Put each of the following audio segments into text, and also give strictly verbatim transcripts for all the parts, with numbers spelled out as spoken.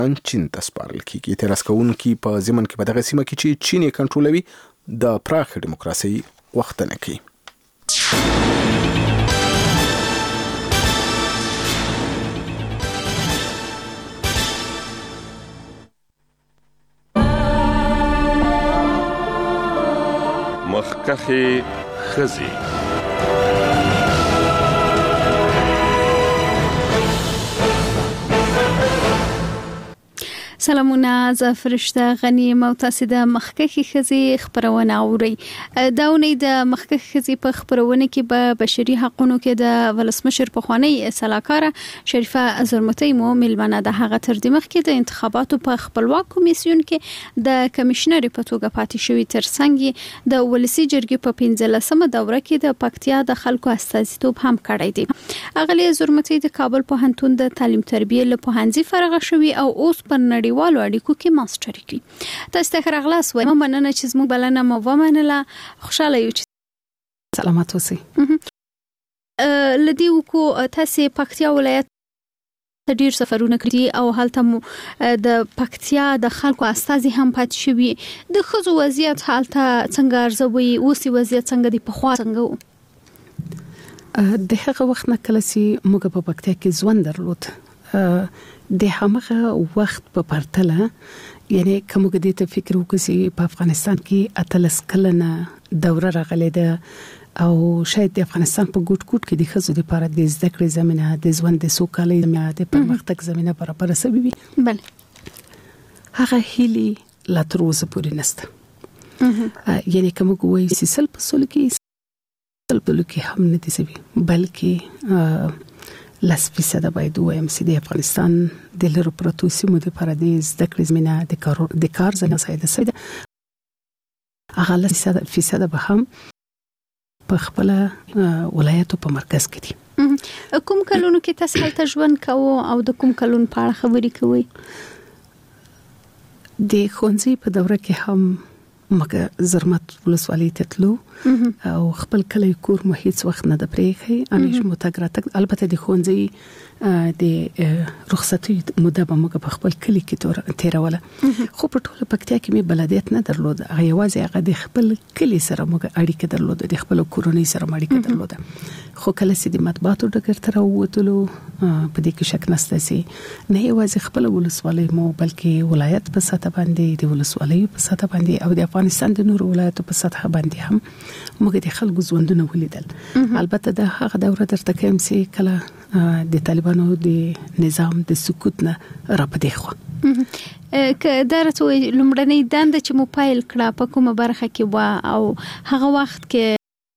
چین ته سپارل کیږي. اعتراض کوونکي په ضمن کې په دغه سیمه کې چې چین یې کنټرولوي د پراخ دیموکراسي غوښتنه کوي. مخکخي خزي سلامونه، زه فرشته غنی یم او تاسو د مخکخي خزي خبرونه اورئ. دا ونې د مخکخي خزي په خبرونه کې به بشري حقوقو کې د ولسمشر پخوانی سلاکاره شریفه زرمتي مو ملمنه د هغه تر دماغ کې د انتخاباتو په خپلواک کمیسیون کې د کمشنر په توګه پاتې شوی ترڅنګ د ولسی جرګې په پنځلسمه دوره کې د پکتیا د خلکو استازیتوب هم کړی دی. اغلی زرمتي د کابل پوهنتون د تعلیم تربیه له پوهنځي فارغ شوی او اوس په نړۍ والو اړیکو کې ماستری کوي. تاسو ته راغلاس وای مننه چې زموږ بلنه مو ومنله. خوشاله یو چې سلامات اوسئ. لدی وکو تاسو پکتیا ولایت ډیر سفرونه کړی او هلته مو د پکتیا د خلکو استازي هم پات شوی. د خزو وضعیت هلته څنګه ارزوي؟ اوسې وضعیت څنګه دی؟ په خوا څنګه د هغه وخت نه کله چې موږ په پکتیا کې ژوند درلود د هغه وخت په پرتله، یعنی کوم کې د فکر وکړي په افغانستان کې اتلس کلنه دوره راغلې ده او شاید د افغانستان په ګوټ ګوټ کې د خزو لپاره د زده کړې زمينه، د ژوند د سوکالۍ زمينه، د پرمختګ زمينه برابر شوي وي. بله هغه هیلي لا تر اوسه پورې نشته. یعنی کوم کوی سیسل په سول کې سل په لکه هم نه دي سوي، بلکې لاس فیصد باید وایم چې د افغانستان د لرو پروتو سیمو د لپاره د زده کړې زمينه د کار د کار زمينه ساده ساده هغه لاس فیصد به هم په خپل ولایتو په مرکز کې دي. کوم کلونو کې تاسو هلته ژوند کوو او د کوم کلون په اړه خبرې کوئ؟ د ښوونځي په دوره کې هم مګه زرمت ولسوالۍ ته تلو او خپل کلی کور مو هیڅ وخت نه د پرېخي. همیشه متګراتک البته د ښوونځي د رخصتي مده به موږ په خپل کلی کې تیروله، خو په ټوله پکتیا کې مې بلدیت نه درلود. هغه یوازې هغه د خپل کلی سره موږ اړیکه درلود، د خپل کورنۍ سره اړیکه درلود. خو کله چې د مطبوعاتو ډګر ته راووتلو په دې کې شک نشته چې نه یوازې خپل ولسوالۍ مو بلکې ولایت په سطح باندې، د ولسوالۍ په سطح باندې او د افغانستان د نورو ولایتو په سطح باندې هم موږ د خلکو ژوندونه ولیدل. البته د هغه دوره درته کوم چې کله د طالبانو د نظام د سقوط نه راپدې خو که درته لومړنۍ دنده چې مو پایل کړه په کومه برخه کې و او هغه وخت کې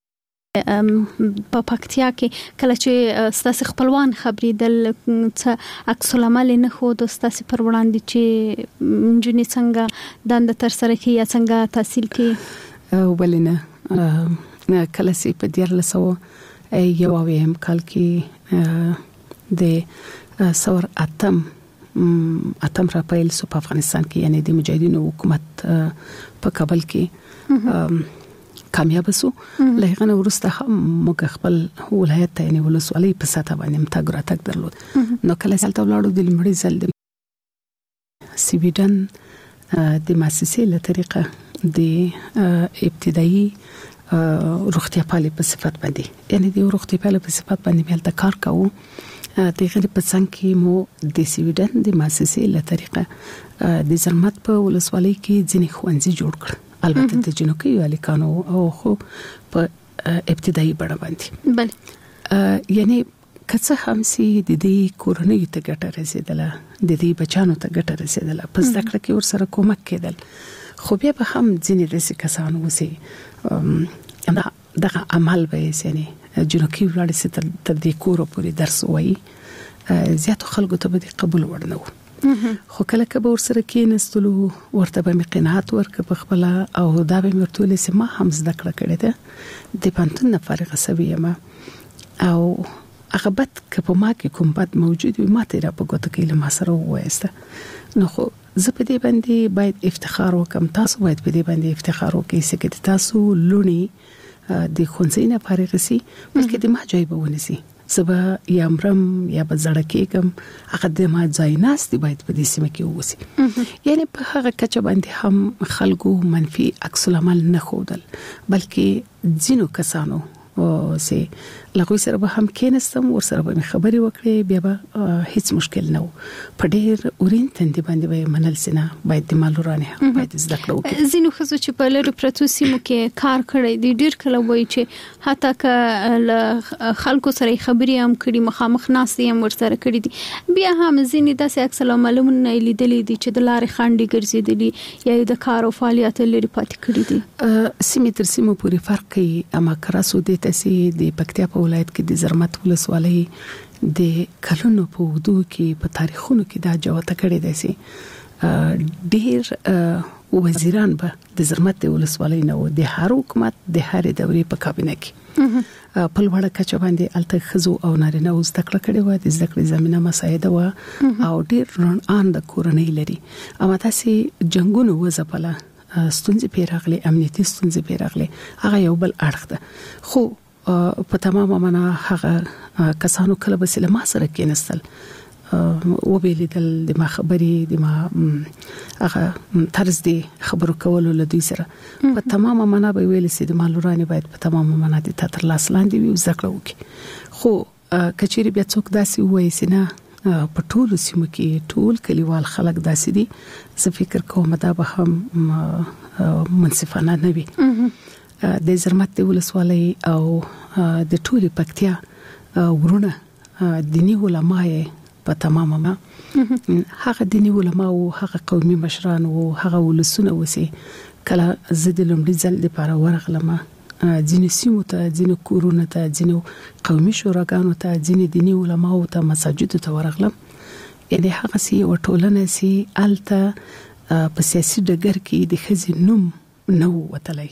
په پکتیا کې کله چې ستاسو خپلوان خبرېدل څه عکس العمل نه خو د ستاسو پر وړاندې چې جنې څنګه دنده تر سره کې یا څنګه تحصیل کې؟ ولنه کله چې په دیارلس سوه یو اویم کال کې د سور اتم اتم را پیل سو په افغانستان کې، یعنی د مجاهدینو حکومت په کابل کې کامیاب سو. لهغه نو ورسته هم موږ خپل ولایت ته یعنی ولسوالۍ په ساته باندې متګراتک درلود. نو کله چې تاسو لاړو د لمړي ځل د سویډن د مؤسسې له طریقه د ابتدایي روغتیا پالي په صفت باندې، یعنی د روغتیا پالي په صفت باندې مل د کار کوو. د غیر په څنګه کې مو د سویډن د مؤسسې له طریقه د زرمت په ولسوالۍ کې ځینې ښوونځي جوړ کړ، البته د جنوبي الیکانو او خو په ابتدایي بڼه باندې. بله یعنی کڅه هم سي د دې کورنۍ ته ګټه رسیدله، د دې بچانو ته ګټه رسیدله، په زده کړه کې ورسره کومک کېدل. خو بیا به هم ځینې داسې کسان وسي دغه عمل به یې جنوبي ولاړ سي تر دې کورو پورې درس وایي، زیاتو خلکو ته به قبول ورنه و. خو کله کله ورسره کې نستلو ورته به قناعت ورک په خپل او دا به مرتولې سم هم زده کړه کړې ده د پانتون نه فارغ سوي ما او هغه بد که په ما کې کوم بد موجود وي ما ته را په ګوته کې له ما سره وایسته. نو خو زه په دې باندې باید افتخار وکم، تاسو باید په دې باندې افتخار وکړئ چې تاسو لونی د خونځینه فارغ سي بلکې د ما جای به ونسي زبا یا مرم یا بزړکېګم هغه د ما ځای ناست باید په دې سیمه کې ووسی یعنی په هغه کچه باندې هم خلکو منفي عکس العمل نه خودل بلکې ځینو کسانو او سي لغوي سره به هم کېنستم ور سره به خبري وکړې بیا به هیڅ مشکل نه و په ډېر اورین تندې باندې به منل سينه باید د مالورانه باید زده کړو زینو خزو چې په لری پرتو سیمو کې کار کړی دی ډېر کله وایي چې حتی که خلکو سره خبري هم کړي مخامخ ناس هم ور سره کړي دي بیا هم زینې داسې اکثر معلومونه لیدلې دي چې د لارې خانډي ګرځېدلي یا د کار او فعالیت لري پاتې کړي دي سیمه تر سیمه پورې فرق کوي اما کراسو د تاسې د پکتیا په ولایت کې د زرمت ولسوالۍ د کلونو په ودو کې په تاریخونو کې دا جوته کړې ده سي ډېر وزیران به د زرمت ولسوالۍ نه و د هر حکومت د هر دورې په کابینه کې په لوړه کچه باندې الته خزو او نارینه او زده کړه کړې و د زده کړې زمينه مساعده و او ډېر رون ان د کورنۍ لري اما تاسو جنگونو وځپله ستونزې پیراغلي امنیتي ستونزې پیراغلي هغه یو بل اړخ ده خو په تمامه معنا هغه کسانو کله به سلام سره کېنستل او به لیدل د ما خبري د ما هغه طرز دی خبرو کولو لدی سره په تمامه معنا به ویل سي د مالورانه باید په تمامه معنا د تر لاس لاندې وي زکړه وکي خو کچيري بیا څوک داسي وایي سينه په ټول سیمه کې ټول کلیوال خلک داسي دي زه فکر کوم دا به هم منصفانه نه وي د زرمت د ولسوالۍ او د ټولي پکتیا ورونه دینی علماء په تمامه ما هغه دینی علماء او هغه قومي مشران او هغه ولسونه وسی کله زد لمړي ځل لپاره ورغلم ځینې سیمو ته ځینې کورونه ته ځینې قومي شوراګانو ته ځینې دینی علماء ته مساجد ته ورغلم یعنی هغه سی وټولنه سي الته په سیاسي ډګر کې د خزي نوم نو وتلای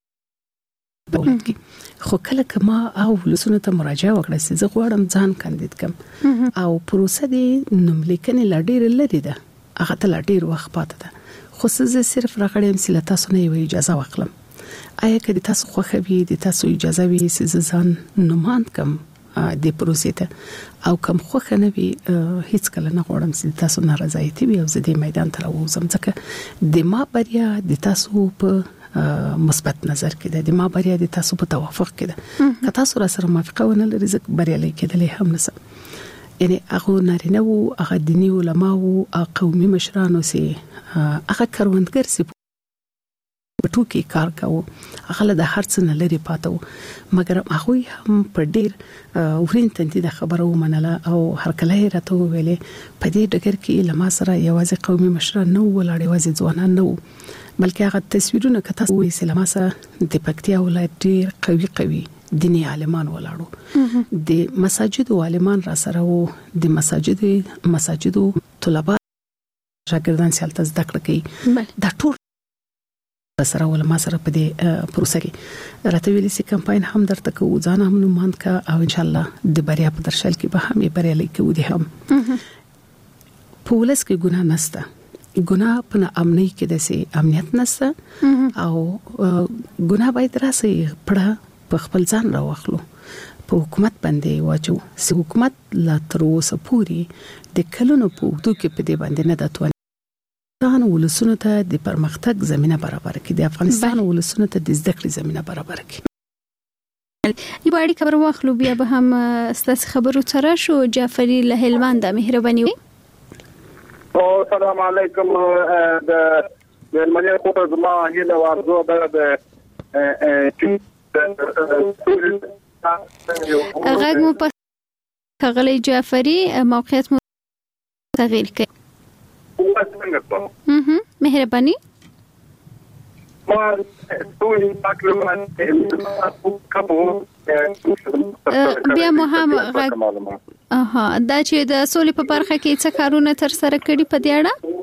دولت کې خو کله کما او لسونه ته مراجعه وکړه چې زه غواړم ځان کاندید کم او پروسه دې نوم لیکنې لډیر لري ده هغه ته لډیر وخت پاتې ده خو زه صرف راغړم چې تاسو نه یو اجازه واخلم آیا کله تاسو خوښه وي د تاسو اجازه وي چې ځان نوماند کم د پروسې ته او کم خوښه نه وي هیڅ کله نه غواړم چې تاسو ناراضایتي وي او زه د میدان ته راوځم ځکه د ما بریا د تاسو په مثبت نظر کې ده د ما بریا د تاسو په توافق کې ده که تاسو را سره موافقه ونه لرئ ځکه بریا لیکدلې هم نسم یعنی هغه نارینه او هغه دینی علماء او قومي مشرانو سي هغه کروندګر سي په ټوکی کار کاوه هغه د هرڅ نه لري پاتو مګر هغه هم په ډیر ورین تنتي د خبرو منله او هر کله راته ویلې په دې ډګر کې لمه سره یوازې قومي مشران نو ولاړ یوازې ځوانان نو بلکې هغه تصویرونه کته وې سلامه سره د پکتیا ولایت ډیر قوي قوي دینی عالمان ولاړو د مساجد او عالمان را سره وو د مساجد مساجدو طلبه شاګردان سالته زده کړه کوي دا ټول سره ول ما سره په دې پروسه کې راته ویلي سي کمپاین هم درته کوو ځان هم نوماند کا او ان شاء الله د بریا په درشل کې به هم بریا لیکو دي هم پولیس کې ګناه نشته ګناه په امنۍ کې د سي امنیت نشته او ګناه باید راسي پړه په خپل ځان راوخلو په حکومت باندې واچو سي حکومت لا تر اوسه پوری د کلونو په وختو کې په دې باندې نه داتو افغانستان ولسونو ته د پرمختګ زمينه برابر کړي د افغانستان ولسونو ته د زده کړې زمينه برابر کړي یو اړیکه خبر واخلو بیا به هم ستاسو خبرو سره شو جعفری له هلمند مهرباني او السلام علیکم د هلمند کوټه زما هیله ورزو د غږ مو په خغلی جعفری موقعیت مو تغییر کړي مهم مهرباني ما ټول تقریبا بیا مو هم اها دا چې د سولې په برخه کې څه کارونه تر سره کړي په دې اړه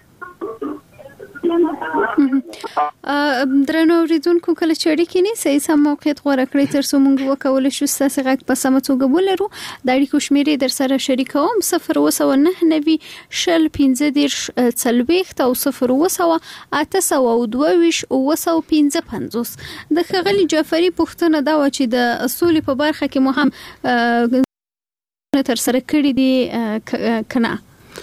درنو ریدونکو کله چړې کې نه صحیح سم موقعیت غوړه کړی تر څو موږ وکول شو ستاسو غږ په سم توګه ولرو د اړیکو شمیرې در سره شریکوم صفر وسو نه نوي شل پنځه دیر څلويخت او صفر وسو اته سو او دوه وسو پنځه پنځوس د خغلی جعفری پښتنه دا و چې د اصول په برخه کې مهم تر سره کړی دي کنه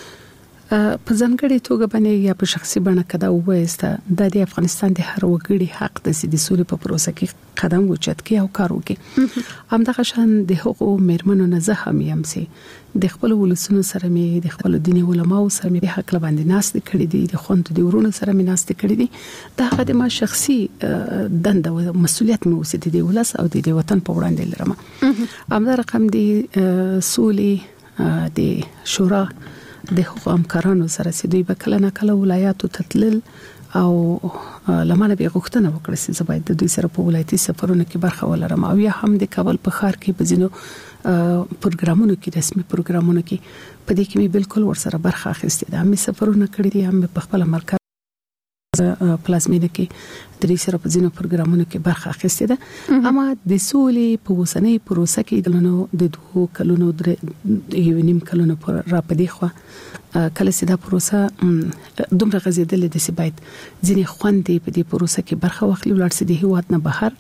په ځانګړي توګه باندې یا په شخصي بڼه کدا وایسته د د افغانستان د هر وګړي حق د سیدي سولې په پروسه کې قدم اوچت کې او کار وکړي همدغه شان د حقوقو مېرمنو نه زه هم یم سي د خپل ولسونو سره مې د خپل دیني علماو سره مې حق لباندې ناس کړي دي د خوند د ورونو سره مې ناس کړي دي دا هغه د ما شخصي دند او مسولیت مې وسیدي د ولس او د وطن په وړاندې لرم همدا رقم دی سولې د شورا د حقوق همکارانو سره چې دوی به کله نه کله ولایاتو تتلل او لمانه به غوښتنه وکړي چې زباید د دوی سره په ولایتي سفرونو کې برخه ولرم او یا هم د کابل په ښار کې په ځینو پروګرامونو کې رسمي پروګرامونو کې په دې کې مې بالکل ورسره برخه اخیستې ده مې سفرونه کړی دي هم په خپل مرکز پلازمینه کې د دې سره په ځینو پروګرامونو کې برخه اخیستې ده اما د سولې په وسنۍ پروسه کې د د دوه کلونو د یو نیم کلونو پر را پدې خو کله چې دا پروسه دومره غزیدلې د سبایت ځینې خوندې په دې پروسه کې برخه واخلي ولر سي د هیواد نه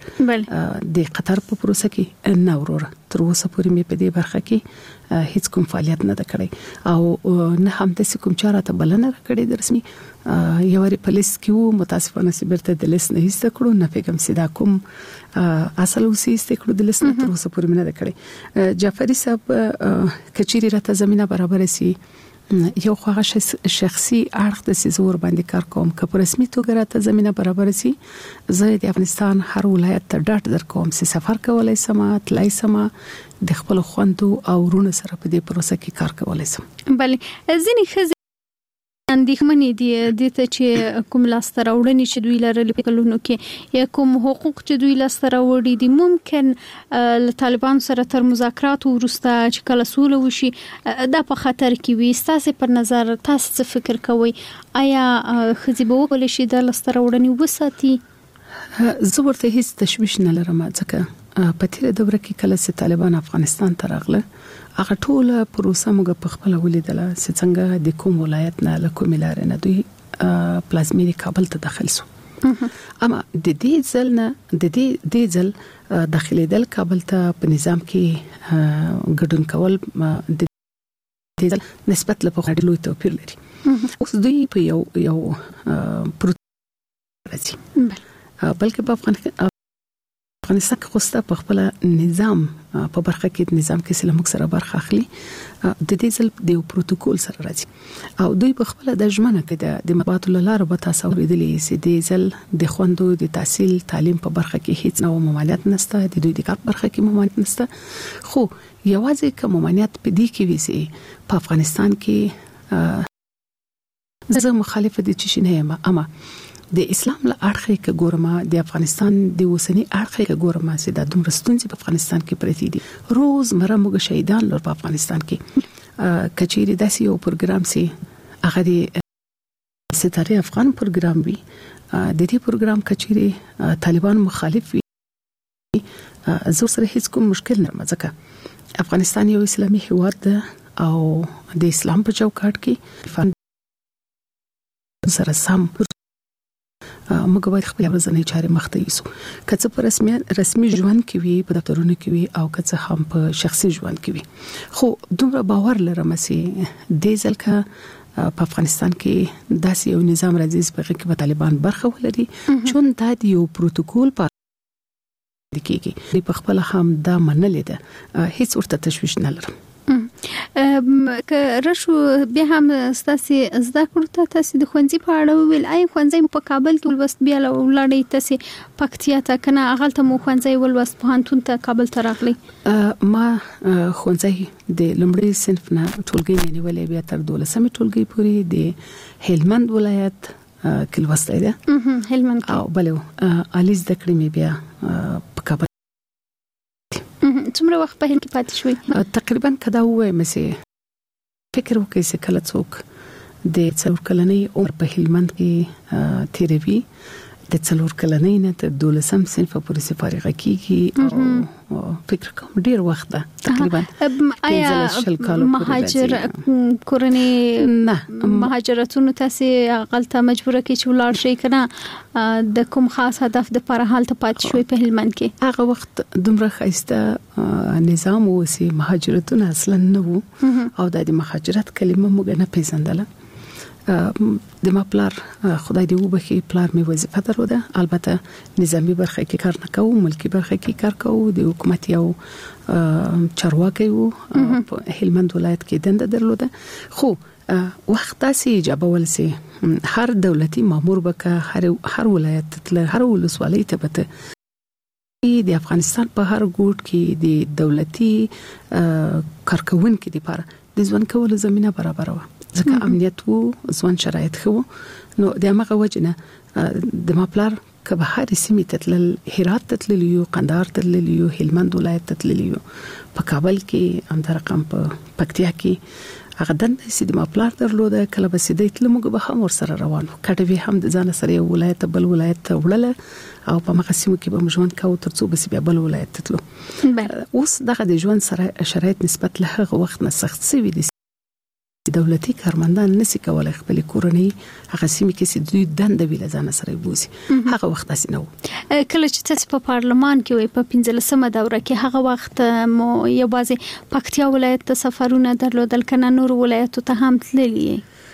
بهر د قطر په پروسه کې نه ورور تر اوسه پورې مې په دې برخه کې هیڅ کوم فعالیت نه کړی او نه هم د کوم چاره ته بلنه کړې د رسمي یو ری پولیس کې متاسفانه سیبرته د لیست نه هیڅ کړو نه پیغام سیدا کوم اصل وسی است کړو د لیست نه تر اوسه پورې نه کړی جعفری صاحب کچيري راته زمينه برابر سي یو خو شخصي اړخ د سيزور باندې کار کوم که په رسمي توګه راته زمينه برابر سي زه د افغانستان هر ولایت ته ډاټ در کوم چې سفر کولای سم تلای سم د خپل خوندو او رونه سره په دې پروسه کې کار کولای سم بله ځینې خزي اندېښمنې دي د ته چې کوم لاسته راوړنې چې دوی لرلې په کلونو کې یا کوم حقوق چې دوی لاسته راوړي دي ممکن له طالبانو سره تر مذاکرات وروسته چې کله سوله وشي دا په خطر کې وي ستاسو پر نظر تاسو څه فکر کوئ آیا خزي به وکولای شي د لاسته راوړنې وساتي زه ورته هیڅ تشویش نه لرم ځکه په تیر دوره کې کله چې طالبان افغانستان ته راغله هغه ټول پروسه موږ په خپل ولیدله چې څنګه د کوم ولایت نه له کوم لارې نه دوی پلازمینه کابل ته داخل شو اما د دې ځل نه د دې د ځل داخلي دل کابل ته په نظام کې ګډون کول د دې ځل نسبت له په لوی توپیر لري اوس دوی په یو یو پروسه بلکې په افغانستان افغانستان کې خوسته په خپل نظام په برخه کې نظام کې سلامک سره برخه اخلي د دې ځل د پروتوکول سره راځي او دوی په خپل د ژمنه کې د مطبوعات لاره به تاسو ورېدلې سي د ځل د خوندو د تحصیل تعلیم په برخه کې هیڅ نو ممانعت نشته د دوی د کار برخه کې ممانعت نشته خو یوازې کوم ممانعت په دې کې وي سي په افغانستان کې زه مخالفه دي چې نه یم اما د اسلام له اړخه کې ګورما د افغانستان د وسنی اړخه کې ګورما چې د دومره ستونزې په افغانستان کې پرتی دي روز مره موږ شهیدان لور په افغانستان کې کچيري داسې یو پروګرام سي هغه د ستاره افغان پروګرام وي د دې پروګرام کچيري طالبان مخالف وي زه سره هیڅ کوم مشکل نه مځکه افغانستان یو اسلامي هیواد ده او د اسلام په چوکاټ کې سره سم موږ باید خپل ورځنی چارې مخته یوسو کڅ په رسمي رسمي ژوند کې وي په دفترونو کې وي او کڅ هم په شخصي ژوند کې وي خو دومره باور لرم چې د ځلکه په افغانستان کې داسې یو نظام راځي په کې په طالبان برخه ولري چون دا یو پروتوکول په دکېږي په خپل هم دا منلې ده هیڅ ورته تشویش نه لرم که رشو بیا هم ستاسو زده کړو ته تاسو د خوندې په اړه ویل آی خوندې په کابل کې ولوست بیا ولړې تاسو پکتیا ته کنه اغلته مو خوندې ولوست په هانتون ته کابل ته راغلی ما خوندې د لمړي صنف نه ټولګي نیولې بیا تر دولسمه ټولګي پورې د هلمند ولایت کې لوستای ده هلمند او بلو الیز د کړمې بیا په کابل څومره وخت په هند کې پاتې شوي تقریبا کدا وې مې فکر وکړ چې کله څوک د څور کلنۍ عمر په هلمند کې تیروي د څلور کلنۍ نه تر دولسم صنف پورې سفارغه کیږي او فکر کوم ډیر وخت ده تقریبا آیا مهاجر کورنۍ نه مهاجرتونو تاسو غلطه مجبوره کی چې ولاړ شي کنه د کوم خاص هدف د پر حال ته پات شوي په هلمند کې هغه وخت دومره خسته نظام وسی مهاجرتونه اصلا نه وو او د مهاجرت کلمه موږ نه پیژندله د ما پلار خدای دې وبخي پلار می وظیفه درلوده البته نظامی برخه کې کار نه کوو ملکی برخه کې کار کوو د حکومت یو چارواکي وو په هلمند ولایت کې دنده درلوده خو وخت تاسو اجازه ولسي هر دولتي مامور بکه هر هر ولایت تل هر ولسوالۍ ته بته د افغانستان په هر ګوټ کې د دولتي کارکونکو لپاره د ځوان کولو زمينه برابر و ځکه امنیت وو ځوان شرایط خو نو د هغه وجنه د مپلار کبه هر سیمه تتل هرات تتل یو قندهار تتل یو هلمند ولایت تتل یو په کابل کې هم در رقم په پکتیا کې هغه دنه سید مپلار درلوده کله به سید تل موږ به هم ور سره روانو کډوي هم د ځان سره ولایت بل ولایت وړله او په مقسمو کې به مجوان کو ترڅو بس بیا بل ولایت تتلو اوس دغه د ژوند سره شرایط نسبت له هغه وخت نه سخت سوي دي دولتي کارمندان نسی کولای خپل کورنۍ هغه سیمه کې چې دوی دنده ویل ځان سره بوزي هغه وخت اسنه کله چې تاسو په پارلمان کې وي په پنځلسمه دوره کې هغه وخت مو یو بازي پکتیا ولایت ته سفرونه درلودل کنه نور ولایتو ته هم تللی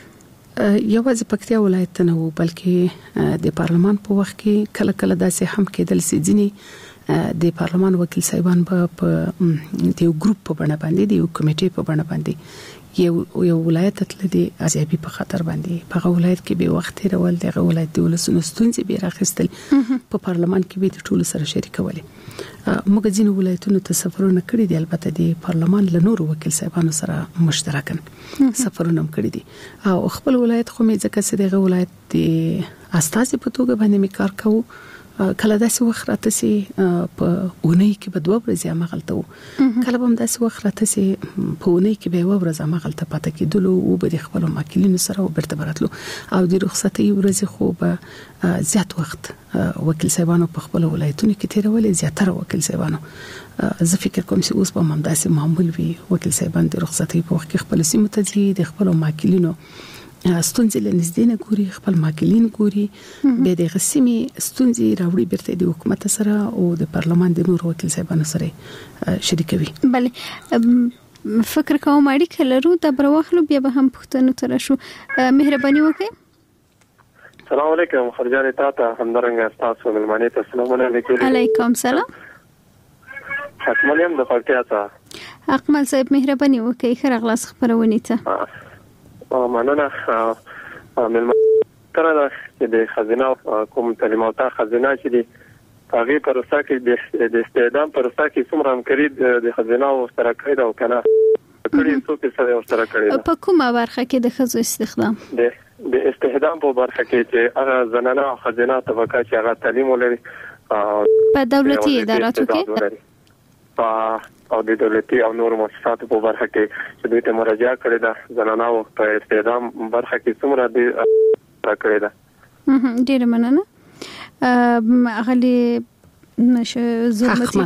یو بازي پکتیا ولایت نه وو بلکې د پارلمان په وخت کې کله کله داسې هم کېدل چې ځینی د پارلمان وکیل صاحبان په یو ګروپ په بڼه باندې د یو کمیټې په بڼه باندې یو یو ولایت تل دي ازيابي په خطر باندې په ولایت کې به وخت رول دغه ولایت د ولسونو ستونزې به راخستل په پارلمان کې به ټول سره شریکولې موږ ځینې ولایتونو ته سفرونه کړی دي البته د پارلمان له نورو وکیل صاحبانو سره مشترکاً سفرونه کړی دي او خپل ولایت خو مې ځکه چې دغه ولایت د استازي په توګه باندې مې کار کوو کله داسې وخت راته سي په اونۍ کې به دوه ورځې مغلطه وو کله هم داسې وخت راته سي په اونۍ کې به یو ورځ مغلطه پاتې کېدلو او به خپل ماکلینو سره وبرته براتلو او د رخصتي ورځې خو به زیات وخت وکیل صاحبانو په خپل ولایتونو کې تیرولې زیاتره وکیل صاحبانو زه فکر کوم چې اوس په ممداسي معمول وي وکیل صاحبان د رخصتي په وخت کې خپل سیمه ته ځي د خپل ماکلینو ستونزې له نږدې نه ګوري خپل ماکلین ګوري به د غسیمي ستونزې راوړي برته د حکومت سره او د پارلمان د نور وکیل صاحبانو سره شریکوي بله فکر کوم اړیکه لرو د بروخلو بیا به هم پښتنو تر شو مهرباني وکړئ السلام علیکم خرجان تاته همدارنګ تاسو ملمانه ته السلام علیکم علیکم سلام حکملیم د پکتیا ته اکمل صاحب مهرباني وکړئ خیر اغلاس خبرونه ته مننه ملمانه تر دا چې د خزینه کوم تعلیمات خزینه چې دی هغه پروسه کې د استعدام پروسه کې څومره همکاري د خزینه او سره کړی او کنه کړي څو کې سره سره کړی په کومه برخه کې د خزو استخدام د د استخدام په برخه کې چې هغه زنانه او خزینه طبقه چې هغه تعلیم ولري په دولتي اداراتو کې او د دولتي او نور مؤسساتو په برخه کې چې دوی ته مراجعه کړې ده زنانه او په استخدام برخه کې څومره دي راکړې ده ډیر مننه اغلی نشه زمتي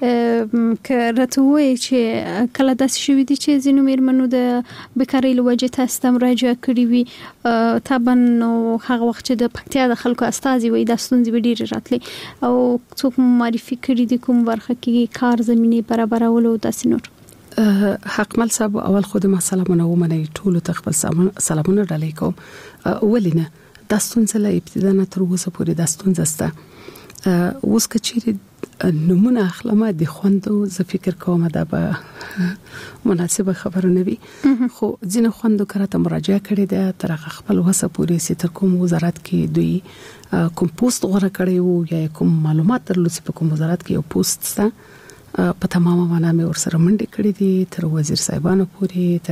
کړهوي چې کله داس شوې دي چې زینو میرمنو د بیکاری لوجه تاسو مراجعه کړې وي طبعا نو هغه وخت چې د پکتیا د خلکو استازي وي د ستونزې ډیر راتلي او څوک معرفي کړی دي کوم برخه کې کار زمينه برابرولو داسې نور حقمل صاحب اول خود ما سلامونه ومني ټول تخبل سلامونه علیکم ولینه د ستونزې له ابتدا نه تر اوسه پورې د ستونزې سره اوس کچېری نمونه اخلمه د خوندو زه فکر کوم دا به مناسبه خبره نه وي خو ځینې خوندو کراته مراجعه کړې ده تر خپل وسه پورې سي تر کوم وزارت کې دوی کوم پوسټ غوړه کړی وو یا کوم معلومات ترلوسي په کوم وزارت کې یو پوسټ ستا په تمامه معنا مې ورسره منډه کړې دي تر وزیر صاحبانو پورې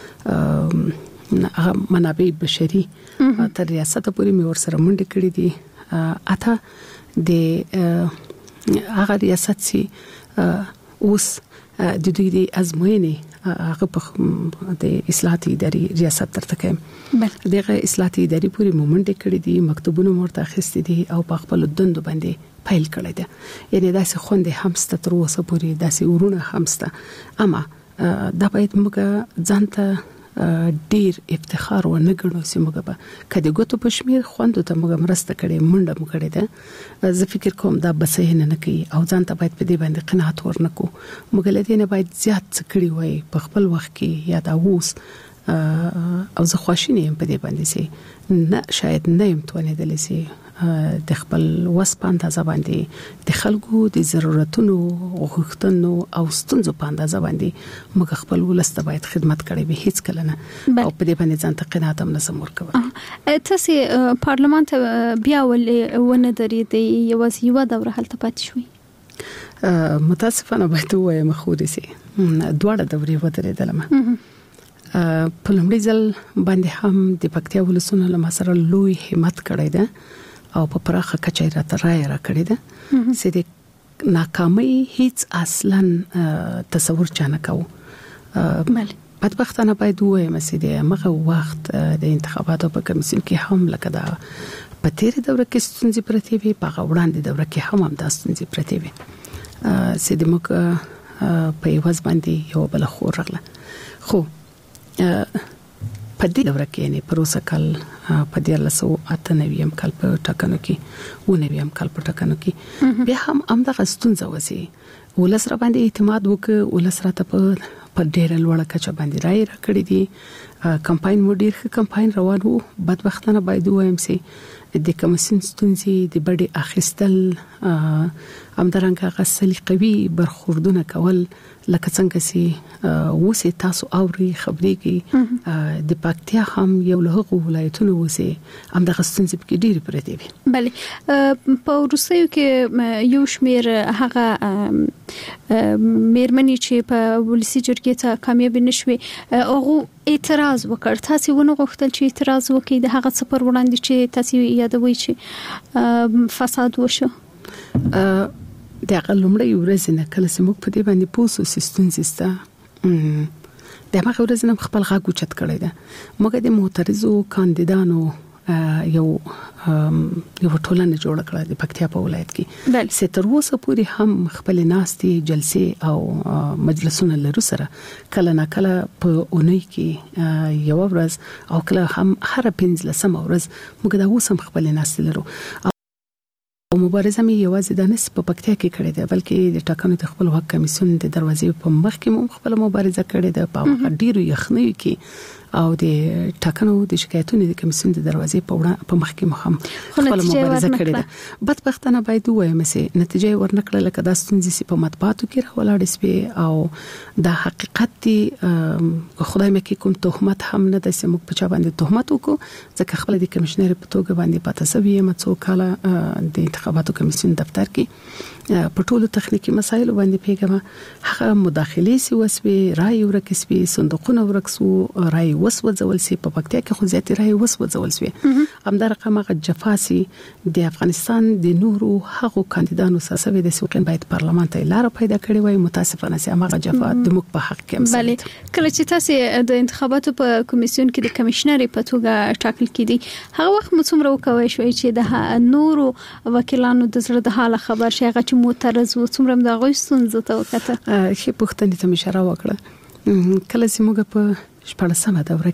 تر منابع بشري تر ریاست پورې مې ورسره منډه کړې دي اته د هغه ریاست سي اوس د دوی د ازموینې هغه په د اصلاحاتي اداري ریاست ترته کوي دغه اصلاحاتي اداري پوری مومنټ کړی دي مکتوبونه مرته اخیستي دي او په خپل دند باندې فایل کړی دی یعنی داسې خوندې همسته تر اوسه پوری داسې ورونه همسته اما دا باید موږ ځانته ډیر افتخار و نه ګڼو چې موږ به کدي ګوتو په شمیر خوندو ته موږ مرسته کړې منډه مو کړې ده زه فکر کوم دا بسې نه نه کوي او ځان ته باید په دې باندې قناعت ورنکو موږ له دې نه باید زیات څه کړی وای په خپل وخت کې یا دا اوس او زه خوشاله یم په دې باندې چې نه شاید نه يم توانیدل چې د خپل وسپ اندازه باندې د خلکو د ضرورتونو او غوښتنو او ستونزو په اندازه باندې موږ خپل ولسته باید خدمت کړې به هیڅ کله نه او په دې باندې ځان ته قناعت هم نه سمور کوي تاسو پارلمان ته بیا ولونه درې دی یوازې یو دوره هلته پاتې شوي متاسفانه باید وایم خو دې سي دواړه دورې ودرې دلمه په لومړي ځل باندې هم د پکتیا ولسونو له مسره لوی همت کړی ده او په پراخه کچه راته رای را کړی ده چې د ناکامۍ هیڅ اصلا تصور چانه کوو بله بدبختانه باید وایم چې د مغه وخت د انتخاباتو په کمیسیون کې هم لکه دا په تیرې دوره کې ستونزې پرتې وي په وړاندې دوره کې هم هم دا ستونزې پرتې وي چې د موږ په یوز باندې یو بل خور رغله خو په دې دوره کې یعنی پروسه کال په دې لاسو اته نویم کال په ټاکنو کې و نویم کال په ټاکنو کې بیا هم امدغه ستونزه وسی ولس را باندې اعتماد وکړ ولس را ته په ډېر لوړه کچه باندې راي را کړی دي کمپاین مو ډېر ښه کمپاین روان وو بدبختانه باید وایم سي د کمیسیون ستونزې د بډې اخیستل امدارنګه غسل قوي برخوردونه کول لکه څنګه سي وسی تاسو اوري خبرې کې د پکتیا هم یو له ولایتونو وسی امدغه ستونزې کې ډېر پرې دي بله په روسیو کې یو شمیر هغه مېرمنې چې په ولسی جرګې ته کامیاب نشوي هغه اعتراض وکړ تاسو ونه غوښتل چې اعتراض وکړي د هغه څپر وړاندې چې تاسو یادوي چې فساد وشو د هغه لومړی ورځ نه کله چې موږ په دې باندې پوسو سیستونز استا د هغه ورځ نه خپل غاګو چت کړی دا موږ د معترضو کاندیدانو یو یو ټولنه جوړ کړه د پکتیا په ولایت کې چې تر اوسه پورې هم خپل ناستي جلسې او مجلسونه لرو سره کله نه کله په اونۍ کې یو ورځ او کله هم هر پنځلسم ورځ موږ دا اوس هم خپل ناستي لرو او مبارزه مې یوازې د نس په پکتیا کې کړې ده بلکې د ټاکنو د خپل حق کمیسیون د دروازې په مخ کې مو خپل مبارزه کړې ده په ډیرو یخنۍ کې او د ټاکنو د شکایتونو د کمیسیون د دروازې په وړاندې په مخ کې مخم خپل مبارزه کړې ده بدبختانه باید وایم چې نتیجه ورنکړه لکه د ستونزې په مطبوعاتو کې راولاړ سپي او د حقیقت دی خدای مې کوم تهمت هم نه د سمو په چا باندې تهمت وکړو ځکه خپل د کمشنر په توګه باندې پاتې سوي یم څو کاله د انتخاباتو کمیسیون دفتر کې په ټولو تخنیکی مسایلو باندې پیګم هغه مداخلې سی وسوي رای ورکسوي صندوقونه ورکسو رای وسوځول سي په پکتیا کې خو زیاتې رای وسوځول سي همدا رقم هغه جفاسي د افغانستان د نورو هغو کاندیدانو ساسوي د سوقین باید پارلمان ته لار پیدا کړي وای متاسفانه سي هغه جفات د مخ په حق کې بله کله چې تاسو د انتخاباتو په کمیسیون کې د کمشنر په توګه ټاکل کړي هغه وخت مو څومره وکوي شوي چې د نورو وکیلانو د زړه د حال خبر شي هغه چې معترض و څومره د غوښ ستونزې ته وکړه چې پښتنې ته اشاره وکړه کله چې موږ په شپږمه دوره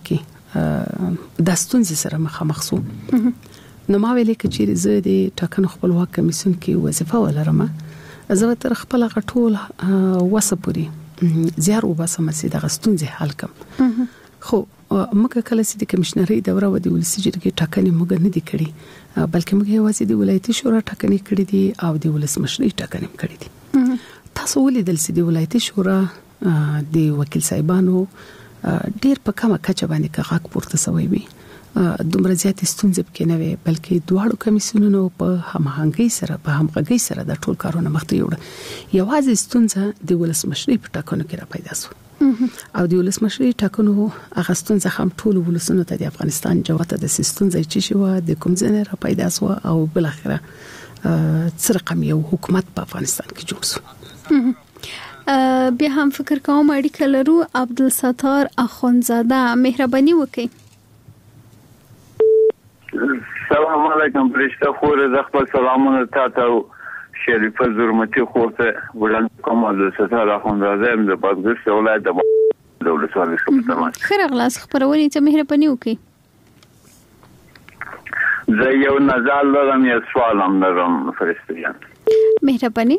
کې د ستونزې سره مخامخ شو نو ما ویلې چې زه د ټاکنو خپلواک کمیسیون کې وظیفه ولرم زه تر خپل غټول وسپوري زیار وباسم چې د ستونزې حل کړم خو موږ کله چې د کمشنري دوره و د ولسی جرګې ټاکنې موږ نه دي کړې بلکې موږ یوازې د ولایتي شورا ټاکنې کړې دي او د ولسمشري ټاکنې کړې دي تاسو ولیدل چې د ولایتي شورا د وکیل صاحبانو ډیر په کومه کچه باندې کاغذ پورته سوی وي دومره زیات ستونزې پکې نه وي بلکې دواړو کمیسیونونو په همغږي سره په همغږي سره د ټول کارونه مخته یوړه یوازې ستونزه د ولسمشري په ټاکنو کې را پیدا شو او د ولسمشري ټاکنو هغه ستونزه هم ټول ولسونو ته د افغانستان جوته د ستونزې چې شو د کوم ځای را پیدا شو او بل اخره څه رقم یو حکومت په افغانستان کې جوړ شو بیا هم فکر کوم اړیکه لرو. عبدالستار اخونزاده مهرباني وکړئ. سلام علیکم پرشته خور ز خپل سلامونه تاسو شریف زرمتی خورته وړاندې کوم. عبدالستار اخونزاده د بادغیس ولایت د دولت والي خبرتمان. خیر غلاس خبرونه ته مهرباني وکړئ. زه یو نظر لرم یا سوال هم لرم فرشته جان. مهرباني.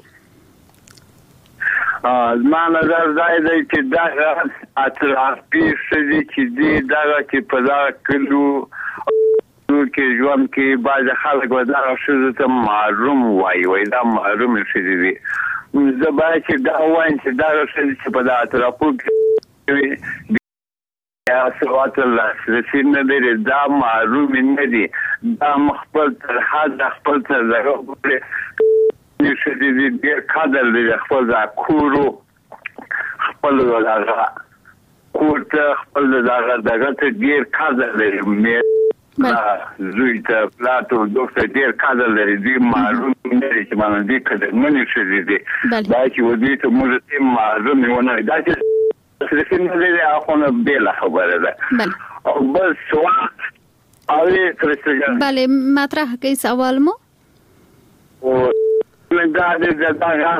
زما نظر دا دی چې دغه اطرافي ښځې چې دي دغه چې په دغه کلو کې ژوند کې بعض خلک به دغه ښځو ته محروم وایي وایي دا محرومې ښځې دي. زه باید چې دا وایم چې دغه ښځې چې په دغه اطرافو کې یا سوات لاسرسي نه لري دا محرومې نه دي. دا خپل تر حد خپل تر دغه پورې ښځې دي ډېر قدر لري خپل دا کورو خپل دغه کور ته خپل دغه دغه ته ډېر قدر لري. زوی ته پلاتو دوکته ډېر قدر لري. دوی محروم نه دي چې مانه دي قدرمنې ښځې دي. دا چې ودوی ته موږ ته محروم ونه دا چې لاسرسي نه لري هغه نه بېله خبره ده. او بل سوال اوی فرشته جان. بله مطرح کوي سوال مو. او من دا دې دا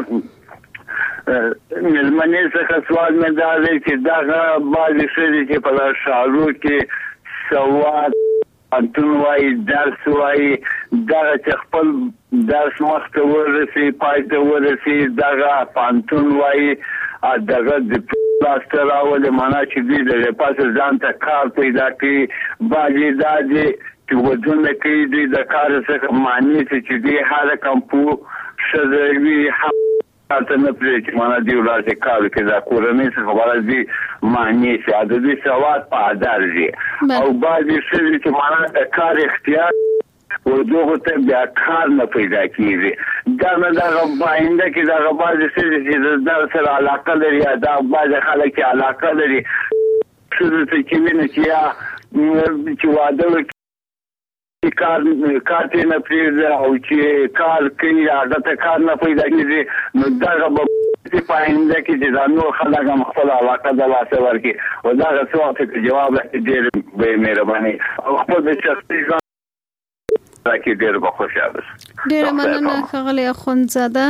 ملمنې څخه سوال مې دا دی چې دغه بعضې ښځې چې په دغه ښارو کې سواد پانتون وایي درس وایي دغه چې خپل درس مخته ورسي پای ته ورسي دغه پانتون وایي دغه د لاسته راولي معنا چې دوی د پاسه ځان ته کار پیدا کوي. بعضې دا دي چې ودونه کوي دوی د کار څخه معنی چې دوی هر کمپو ښځه وي ته نه پرې چې معنا دوی ورځې کار کوي دا کورنۍ څخه خبره دوی معنی شي د دوی سواد په ادار دي. او بعضې ښځې چې معنا د کار اختیار ودغه ته بیا کار نه پیدا کېږي. دا نه دغه باینده کې دغه بعضې ښځې چې د سره علاقه لري یا دا بعضې خلک چې علاقه لري ښځو ته چې ویني چې یا چې واده وکړي کار کار ته نه پرېږدي او چې کار کوي هغه ته کار نه پیدا کېږي نو دغه به په آینده کې چې دا نور خلک هم خپله علاقه د لاسه ورکړي. او دغه سوال ته جواب ډېر به مهرباني او خپل د شخصي ژوند کې ډېر به خوشحاله شي. ډېره مننه ښاغلی اخندزاده.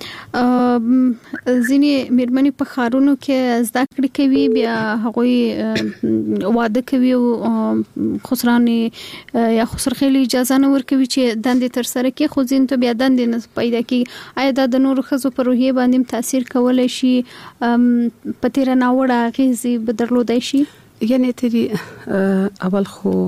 ځینې مېرمنې په ښارونو کې زده کړې کوي بیا هغوی واده کوي او خسرانې یا خسرخېلې اجازه نه ورکوي چې دندې ترسره کړي خو ځینو ته بیا دندې نه پیدا کېږي. آیا دا د نورو ښځو په روحیې باندې هم تاثیر کولی شي په تېره ناوړه اغېزې به درلودی شي؟ یعنې ترې اول خو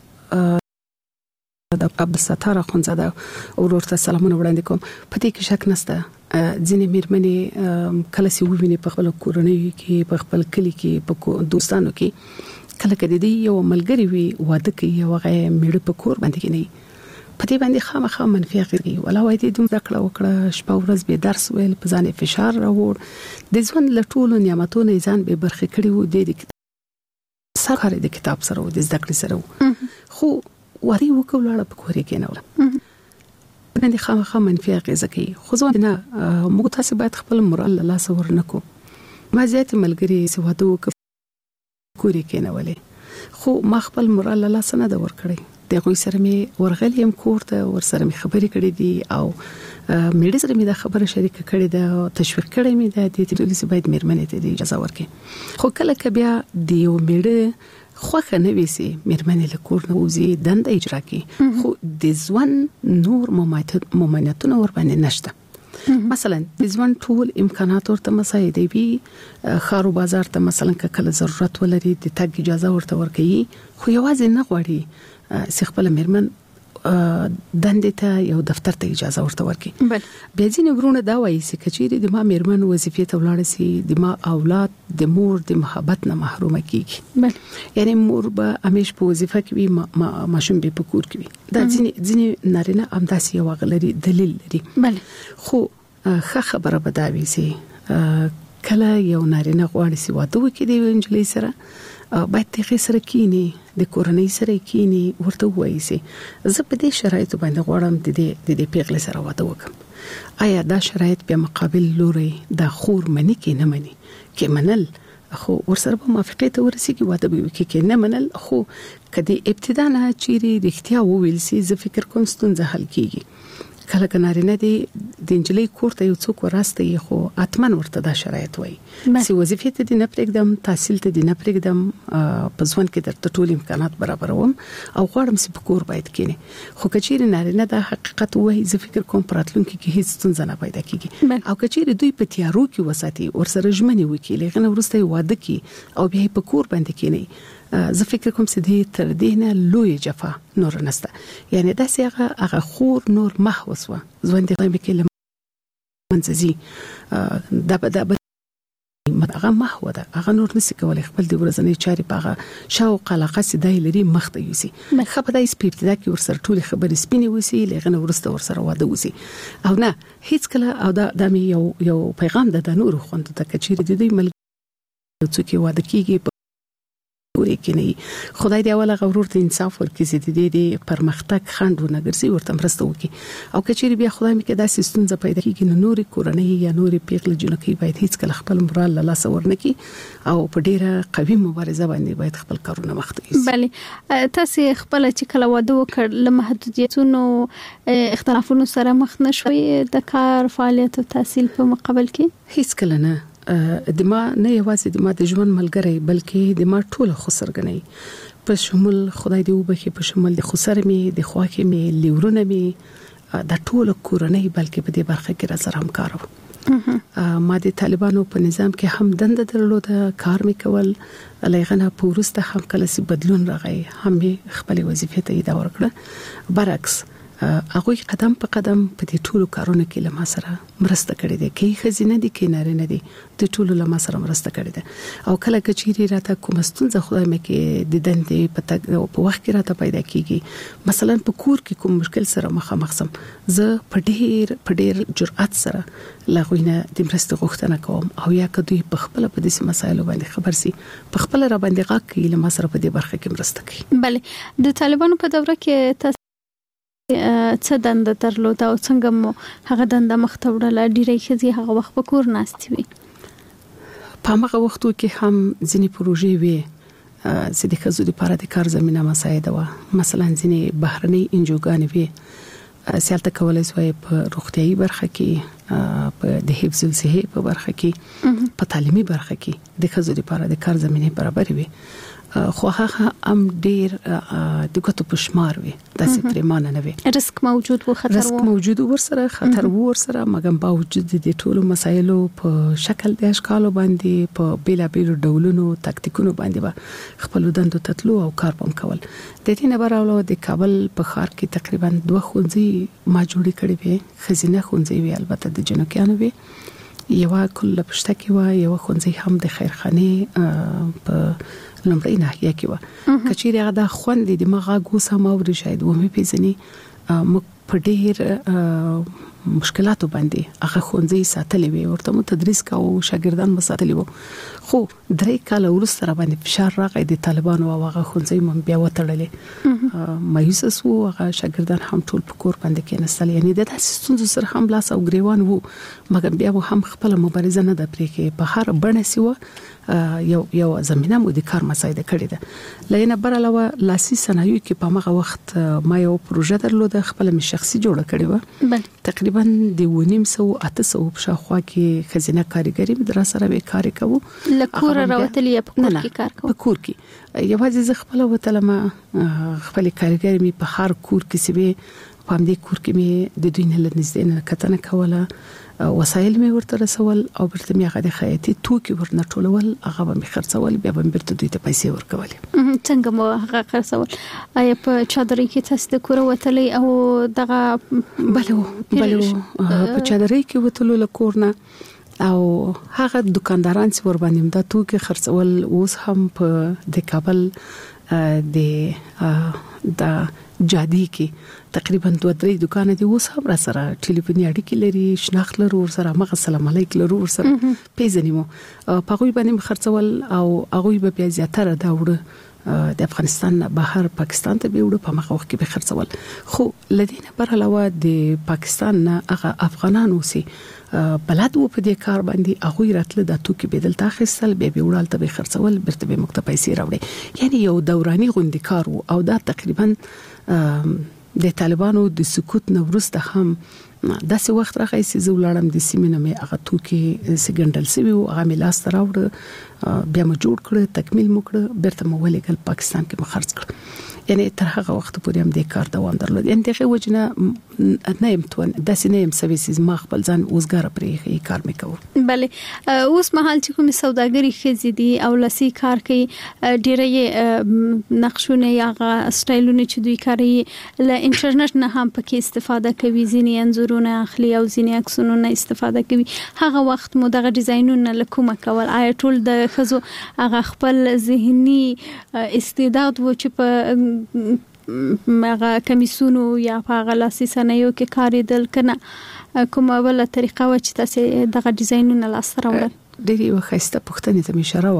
د عبدالستار اخونزاده ورور ته سلامونه وړاندې کوم. په دې کې شک نشته ځینې مېرمنې کله چې وویني په خپل کورنۍ کې په خپل کلی کې په دوستانو کې کله کله دې یو ملګری وي واده کوي او هغه میړه په کور باندې کوي په دې باندې خامخا منفي اغېزې ولا وای دې دومره کړه وکړه شپه ورځ به درس ویل په ځان فشار راوړ د ژوند له ټولو نعمتونو ځان به برخه کړی وو د سره د کتاب سره او د زده کړې سره خو وری وکولاړه په کورې کې نه ولا باندې خامخا منفي اغېزه کوي. خو ځوان نه موږ تاسو باید خپل مورال له لاس ورنکو. ما زیات ملګری سوادو ک کورې کې نه ولې خو ما خپل مورال له لاس نه دا ور کړی. دغه سره مې ورغلیم کور ته ور سره مې خبرې کړې دي او مې سره مې دا خبره شریک کړې ده تشویق کړې مې ده د دې چې باید مېرمنې ته اجازه ورکړي. خو کله ک بیا دی یو میړه خوخه نه ویسي مېرمنې له کور نه وځي دنده اجرا کوي خو د ځوان نور ممانعتونه ور باندې نشته. مثلا د ځوان ټول امکانات ورته مساعده وي خارو بازار ته مثلا کله ضرورت ولري د تګ اجازه ورته ورکړي خو یوازې نه غواړي چې خپل مېرمن دندې ته یو دفتر ته اجازه ورته ورکړي. بیا ځینې ورونه دا وایي چې کچېرې د ما مېرمن وظیفې ته ولاړ شي د ما اولاد د مور د محبت نه محرومه کیږي. یعنی مور به همیش په وظیفه کې وي ماشوم به په کور کې وي. دا ځینې ځینې نارینه همداسې یو غلري دلیل لري. خو ښه خبره به دا وي چې کله یو نارینه غواړي چې واده وکړي د نجلۍ سره باید د سره کینی د کورنۍ سره کینی ورته وایي سي زه په دې شرایطو باندې غواړم د دې د پیغلې سره واده وکم آیا دا شرایط په مقابل لوري د خور منی کې نه منی کې منل خو ورسره په موافقه ته ورسیږي واده به وکړي کې نه منل خو کدی ابتدا نه چیرې رښتیا وویل سي زه فکر کوم ستونزه حل کیږي کله کناري نه دي د انجلۍ کوړه یو څوک وراسته یې خو اتمن ورته دا شرایط وای چې وظیفه ته د نه پرېږدم تحصیل ته د نه پرېږدم په ځوان کې درته ټول امکانات برابروم او غواړم چې په کور باید کینی خو کچېر نه نه دا حقیقت وای زه فکر کوم پراتلونکو کې هیڅ ستونزه نه پیدا کیږي او کچېر دوی په تیارو کې وساتي ورسره ژمنې وکړي لغنه ورسته واده کی او بیا په کور باندې کینی زه فکر کوم چې دې تر دې نه لوی جفا نور نسته یعنی دا سیغه هغه خور نور محوسوه ځوان دې غوښمه کې منځي دا به دا هغه محو ده هغه نور نسی کولای خپل د ورځنی چاري په هغه شاوق علاقه سي دای لري مخته یوسي خبره دای سپیپټ دا کې ورسره ټول خبرې سپینې وسی لغنه ورسته ورسره واده وسی او نه هیڅ کله او دا د یو یو پیغام ده د نور خوند ته کچېر د دې ملګری څوک واده کیږي ورې کینی خدای دې اوله غرور ته انصاف ورکړي چې دې دې پرمختګ خند ونګرځي ورته مرسته وکړي او کچېری بیا خدای مې کې دا سیستم پیدا کیږي نو نوري کورنۍ یا نوري پیغله جنکی باید هیڅ کله خپل مرال له لاس ورنکي او په ډیره قوي مبارزه باندې باید خپل کارونه مخته یوسي بله تاسو خپل چې کله واده وکړ له محدودیتونو اختلافونو سره مخ نشوي د کار فعالیت او تحصیل په مقابل کې هیڅ کله نه د ما نه یوازې د ما د ژوند ملګری بلکې د ما ټول خسرګنی په شمول خدای دې وبخي په شمول د خسر می د خواخې می لیورونه می د ټول کورنۍ بلکې په دې برخه کې را سره همکار وو ما د طالبانو په نظام کې هم دند درلوده کار می کول لایغنه پورسته هم کله سي بدلون راغی هم خپل وظیفه ته اداره ورکړه برعکس هغه قدم په قدم په دې ټولو کارونو کې لمه سره مرسته کړې ده کې خزینه دي کې ناره نه دي د ټولو لمه سره مرسته کړې ده او کله کچيري راته کوم ستونزه خدای مې کې د دندې په تک په وخت کې راته پیدا کیږي مثلا په کور کې کوم مشکل سره مخامخ سم زه په ډېر په ډېر جرأت سره لاغوینه د مرسته غوښتنه کوم او یا کدوې په خپل په دې مسایلو باندې خبر سي په خپل را باندې غاک کې لمه سره په دې برخه کې مرسته کوي بله د طالبانو په دوره کې څه دنده درلوده او څنګه مو هغه دنده مخته وړله ډیرې ښځې هغه وخت په کور ناستې وي په هغه وختو کې هم ځینې پروژې وي چې د ښځو لپاره د کار زمينه مساعده و مثلا ځینې بهرنۍ انجوګانې وي سیالته کولای شوی په روغتيایي برخه کې په د حفظ الصحه په برخه کې په تعلیمي برخه کې د ښځو لپاره د کار زمينه برابر وي خو هغه هم ډیر د ګټو پښمار وي داسې پریمانه نه وي رسک موجود و خطر رسک موجود ورسره خطر ورسره مګم باوجود د ټولو مسایلو په شکل د اشکالو باندې په بیلا بیل ډولونو تاکتیکونو باندې خپل دندو تتلو او کار پم کول د دې نه براولو د کابل په خار کې تقریبا دوه خونځي ما جوړی کړی وي خزینه خونځي وي البته د جنوکیانو وي یو کله پښته کې و یو خونځي هم د خیرخانه په لمړی ناحیه کې و کچېری هغه د خوند د مغه ګوسه ماوري شاید و مې پیژني م په ډېر مشکلاتو باندې هغه خونځي ساتلې وي ورته مو تدریس کاو شاګردان مساتلې وو خو درې کال ورسره باندې فشار راغی د طالبانو او هغه خونځي مم بیا وتړلې مایوس وو هغه شاګردان هم ټول په کور باندې کې نسل یعنی د تاسو ستونزو سره هم لاس او ګریوان وو مګر بیا هم خپل مبارزه نه د پرې کې په هر بڼه سیوه یو یو زمينه مو د کار مساعده کړې ده لینه بر علاوه لاسي صنایع کې په هغه وخت ما یو پروژه درلوده خپل می شخصي جوړه کړې و تقریبا د ونیم سو اته سو په شاخوا کې خزینه کاریګری مې در سره به کار کوو لکور راوتلې په کور کې کار کوو په کور کې یوازې ز خپل وتلم خپل کاریګری مې په هر کور کې سیبه په دې کور کې مې د دوی نه لنځدې نه کتنه کوله وسایل مې ورته رسول او برته مې هغه د خیاطي توکي ورنه ټولول هغه به مې خرڅول بیا به برته دوی ته پیسې ورکولې څنګه مو هغه خرڅول آیا په چادرې کې تاسو د کور وتلې او دغه بلو بلو په چادرې کې وتلو لکورنه او هغه دکانداران چې ور باندې د توکي خرڅول اوس هم په د کابل د د جادي کې تقریبا دوه درې دکان دي اوس هم را سره ټلیفوني اړیکې لري شناخت لرو سره مغه السلام علیکم لرو سره پیژنیمو په غوي باندې خرڅول او هغه به بیا زیاتره دا وړه د افغانستان بهر پاکستان ته به وړه په مخه وخت کې به خرڅول خو لدینه پر علاوه د پاکستان نه هغه افغانانو سي بلد و په دې کار باندې هغه راتله د توکي بدل تاخصل به به وړال ته به خرڅول برته به مکتب پیسې راوړي یعنی یو دوراني غوندي کار او دا تقریبا د طالبانو د سکوت نو ورسته هم داسې وخت راغی چې زولړم د سیمینه مې هغه توکي سګندل سوي او هغه ملاس تراوړ بیا مو جوړ کړ تکمیل مو کړ برته مو ولګل پاکستان کې مو خرڅ کړ یعنی تر هغه وخت پورې هم د کار دوام درلود یعنی دغه وجنه نه يمتون داسې نه يم سويسز ما خپل ځان اوسګار پرې کار میکو بله اوس مهال چې کوم سوداګری خزيدي او لسی کار کوي ډیره نقشونه یا سټایلونه چې دوی کوي له انټرنیټ نه هم پکې استفاده کوي ځینې انځورونه اخلي او ځینې عکسونه نه استفاده کوي هغه وخت مو دغه ډیزاینونه لکومه کول آیا ټول د خزو هغه خپل ذهني استعداد و چې په مغه کمیسونو یا په غلاسي سنیو کې کاریدل کنه کومه بل طریقه و چې تاسو دغه ډیزاینونه لاس راوړل ډېری وخت پښتنې ته اشاره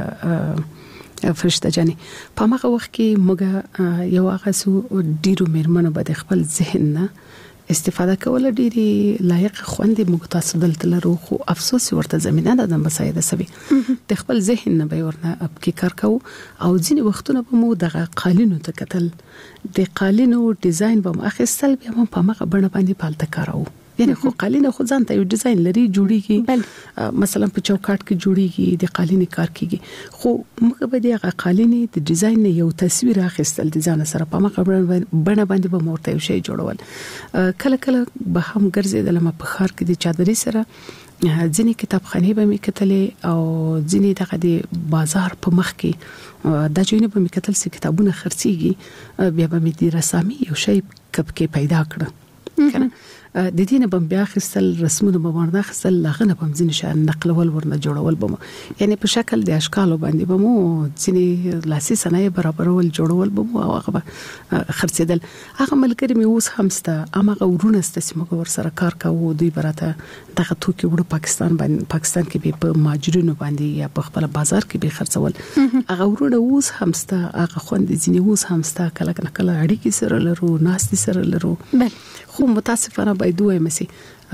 وکړه فرشته جاني په هغه وخت کې موږ یو هغه سو ډیرو مېرمنو به خپل ذهن نه استفاده کوله ډيري لایق خوندې موږ تاسو دلته لرو خو افسوس ورته زمينه ده د مسایده سوي د خپل ذهن نه به ورنه اب کې کار کوو او ځینې وختونه به مو دغه قالینو ته کتل د قالینو ډیزاین به اخیستل بیا هم په مخه بڼه باندې پالته کارو یعنی خو قالینه خو ځان ته یو ډیزاین لري جوړیږي مثلا په چوکاټ کې جوړیږي د قالینې کار کیږي خو موږ به د قالینې د ډیزاین یو تصویر اخیستل د ځان سره په مخه بڼه باندې به مورته یو شی جوړول کله کله به هم ګرځیدل ما په خار کې د چادرې سره ځینې کتابخانه به مې کتلې او ځینې دغه د بازار په مخ کې د جوینه به مې کتل سي کتابونه خرڅيږي بیا به مې د رسامي یو شی کپ کې پیدا کړ کنه د دې نه بم بیا خپل رسمونه به ورنه خپل لغنه بم ځین شان نقلول ورنه جوړول بم یعنی په شکل د اشکالو باندې بم ځینې لاسي صنایع برابرول جوړول بم او هغه خرڅیدل هغه ملګری مې اوس همسته امغه ورونه ستسمه ور سره کار کوي دوی براته دغه توکي وړو پاکستان باندې پاکستان کې به ماجرینو باندې یا په خپل بازار کې به خرڅول هغه ورونه اوس همسته هغه خوند ځینې اوس همسته کله کله اړیکې سره لرو ناستي سره لرو خو متاسفانه باید وایم سي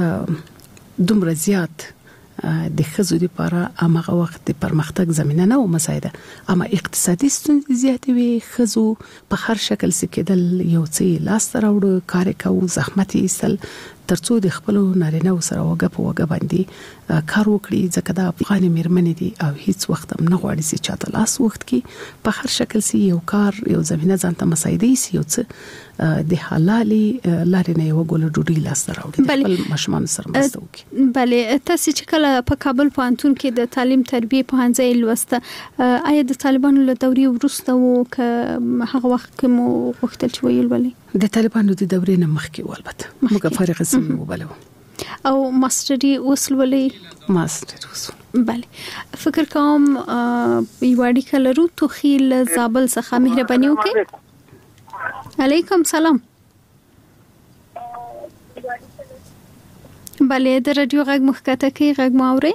دومره زیات د خزو لپاره امغه وخت د پرمختګ زمينه نه و مساعده اما اقتصادي ستونزې زیاتې وي خزو په هر شکل سکیدل یو څه لاس راوړو کار کوي زحمت یې ترڅو د خپل نارینه سره وګه په وګه باندې کار وکړي ځکه دا افغان مېرمنې دي او هیڅ وخت هم نه غواړي چې چاته لاس وخت کې په هر شکل سي یو کار یو زمينه ځانته مساعده سي یو څه د حلالي لارې نه یو ګول ډوډۍ لاس راوړي خپل مشمان سره مستو کې بله تاسو چې کله په کابل پوهنتون کې د تعلیم تربیه په هنځي لوسته آیا د طالبانو له دورې وروسته وو ک هغه وخت کې مو وختل چې ویل ولې د طالبانو د دورې نه مخکې ولبت موږ فارغ سم وبلو او ماستري وصلولې ماستر وصول بله فکر کوم یوادي کلرو تو خیل زابل څخه مهرباني وکړئ علیکم سلام بله د رادیو غږ مخکته کې غږ ماوري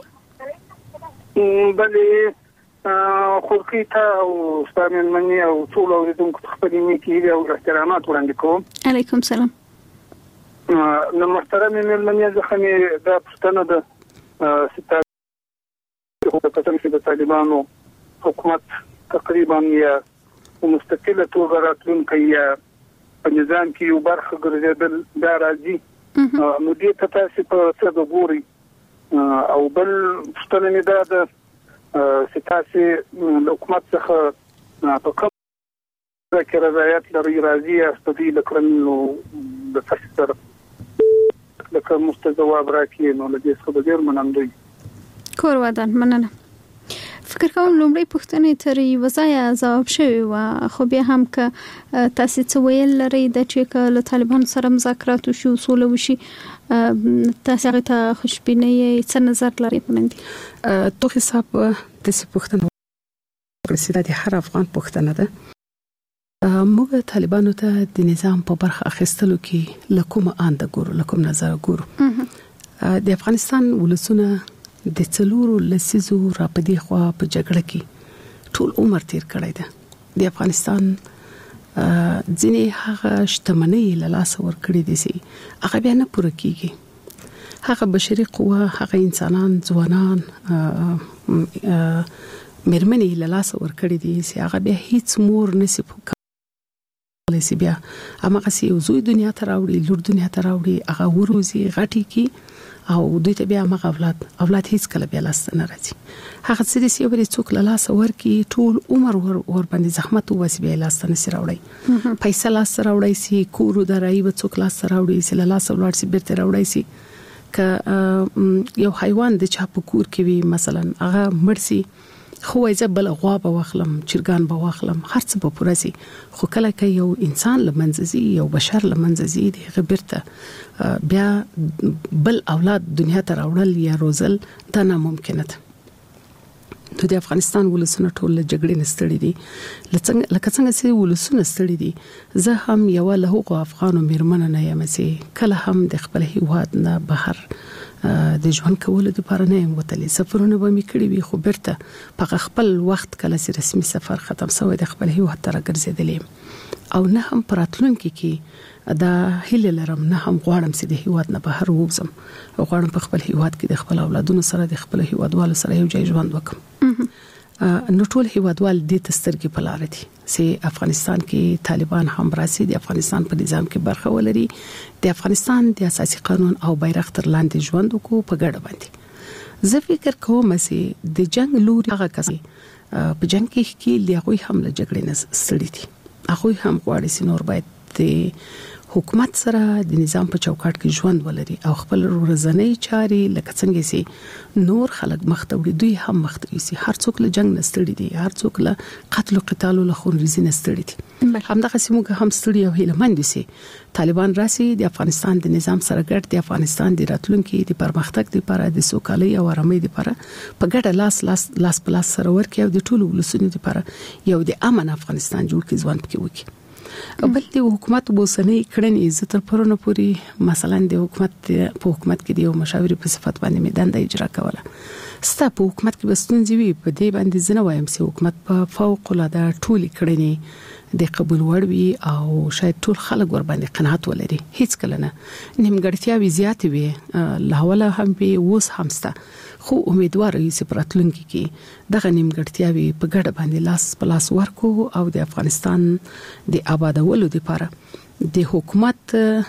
بله خورخیته او ستامن منی او ټول اوریدونکو خپل نیکی او احترامات وړاندې کوم علیکم سلام نو محترم مېلمنې ځخه دا پښتنه ده ستاسو په قسم چې د طالبانو حکومت تقریبا یا مستقله توګه راتلونکي یا په نظام کې یو برخه ګرځیدل دا راځي نو دې ته تاسو په څه د ګوري او بل پښتنه مې دا ده چې تاسو د حکومت څخه په کوم ځکه رضایت لري راځي استدی لکرنو د فسر لکه مستجواب راکې نو لږه څه به ډیر منندوي کور ودان مننه فکر کوم لومړی پوښتنه تر یو ځای ځواب شوی و خو بیا هم ک تاسو څه ویل لري د چې له طالبان سره مذاکرات وشي اصول وشي تاسو ته خوشبینه یې څه نظر لري پوندې تو حساب د څه پوښتنه کړی د هر افغان پوښتنه ده موږ طالبانو ته د نظام په برخه اخیستلو کې لکومه آند ګورو لکوم نظر ګورو د افغانستان ولسونه د څلورو لسیزو را پدې خوا په جګړه کې ټول عمر تیر کړی دی د افغانستان ځینې هغه شتمنۍ له لاسه ورکړي دي چې هغه بیا نه پوره کیږي هغه بشري قوه هغه انسانان ځوانان مېرمنې له لاسه ورکړي دي چې هغه بیا هیڅ مور نسی لسی بیا هغه سي یو زوی دنیا ته راوړي لور دنیا ته راوړي هغه وروزي غټي کی او دوی ته بیا هغه اولاد اولاد هیڅ کله بیا لاس نه راځي هغه څه دي چې څوک له لاس ورکی ټول عمر ور ور باندې زحمت ووس بیا لاس نه سي راوړي پیسې لاس راوړي سي کورو درای و څوک لاس راوړي سي له لاس ولر سي بیرته راوړي سي ک یو حیوان د چا په کور کې وي مثلا هغه مرسي خو ایزه بل غوا به واخلم چرګان به واخلم هر څه به پوره سي خو کله کې یو انسان لمنځزي یو بشر لمنځزي دی غبرته بیا بل اولاد دنیا ته راوړل یا روزل دا ناممکن ده نو د افغانستان ولسونه ټول جګړې نستړي دي لکه څنګه چې ولسونه ستړي دي زه هم یو له هغو افغانو میرمنو نه یم چې کله هم د خپل هیواد نه بهر د ژوند کولو لپاره نه یم وتلی سفرونه به مې کړی وي خو بیرته په خپل وخت کله چې رسمي سفر ختم شوی د خپل هیواد ته راګرځېدلم او نه هم پراتلونکي کې دا هیله لرم نه هم غواړم چې د هیواد نه بهر ووزم غواړم په خپل هیواد کې د خپل اولادونو سره د خپل هیوادوالو سره یو ځای ژوند وکړم نو ټول هیوادوال د تسترګي په لار دي چې افغانستان کې طالبان هم راسي د افغانستان په نظام کې برخه ولري د افغانستان د اساسي قانون او بیرغ تر لاندې ژوند وکړو په ګډه باندې زه فکر کوم چې د جنگ لوري هغه کسي په جنگ کې کې لغوي هم له جګړې نه ستړي دي هغه هم غواړي چې نور باید د حکومت سره د نظام په چوکاټ کې ژوند ولري او خپل ورځنی چاري لکه څنګه سي نور خلک مختوړي دوی هم مختوي سي هر څوک له جنگ نستړي دي هر څوک له قتل او قتال له خونریزي نستړي دي همدغه سیمه هم ستړي او هیلمند دي سي طالبان راسي د افغانستان د نظام سره ګډ د افغانستان د راتلونکو د پرمختګ لپاره د سوکالۍ او آرامۍ لپاره په ګډه لاس لاس لاس پلاس سره ورکي او د ټولو ولسونو لپاره یو د امن افغانستان جوړ کړي ځوان پکې وکړي بل د حکومت بوسنۍ کړنې عزت تر پرونه پوری مثلا د حکومت په حکومت کې د یو مشاور په صفت باندې میدان د اجرا کوله ستا په حکومت کې بستونځي وي په دې باندې زنه وایم چې حکومت په فوق العاده ټولي کړنې د قبول وړ وي او شاید ټول خلک ور باندې قناعت ولري هیڅ کله نه نیمګړتیاوي زیات وي لاوله هم به وس همسته خو امیدوار یې چې پراتلونکي کې دغه نیمګړتیاوي په ګډه باندې لاس پلاس ورکو او د افغانستان د آبادولو لپاره د حکومت